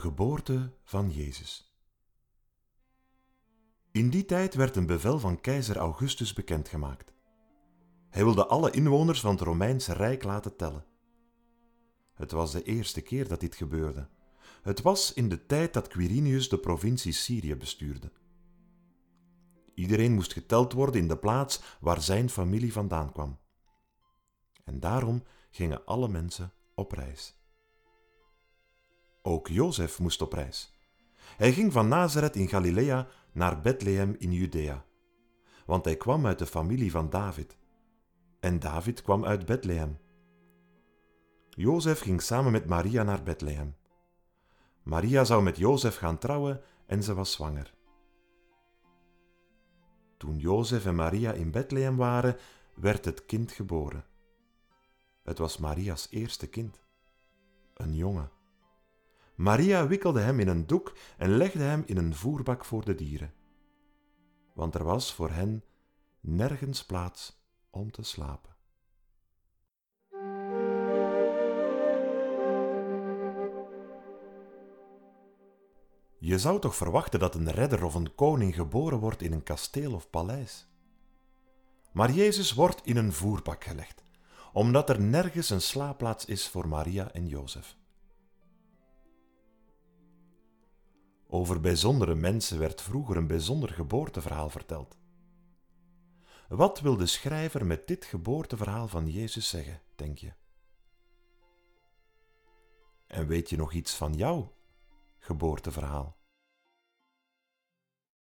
De geboorte van Jezus. In die tijd werd een bevel van keizer Augustus bekendgemaakt. Hij wilde alle inwoners van het Romeinse Rijk laten tellen. Het was de eerste keer dat dit gebeurde. Het was in de tijd dat Quirinius de provincie Syrië bestuurde. Iedereen moest geteld worden in de plaats waar zijn familie vandaan kwam. En daarom gingen alle mensen op reis. Ook Jozef moest op reis. Hij ging van Nazareth in Galilea naar Bethlehem in Judea, want hij kwam uit de familie van David. En David kwam uit Bethlehem. Jozef ging samen met Maria naar Bethlehem. Maria zou met Jozef gaan trouwen en ze was zwanger. Toen Jozef en Maria in Bethlehem waren, werd het kind geboren. Het was Maria's eerste kind, een jongen. Maria wikkelde hem in een doek en legde hem in een voerbak voor de dieren, want er was voor hen nergens plaats om te slapen. Je zou toch verwachten dat een redder of een koning geboren wordt in een kasteel of paleis? Maar Jezus wordt in een voerbak gelegd, omdat er nergens een slaapplaats is voor Maria en Jozef. Over bijzondere mensen werd vroeger een bijzonder geboorteverhaal verteld. Wat wil de schrijver met dit geboorteverhaal van Jezus zeggen, denk je? En weet je nog iets van jouw geboorteverhaal?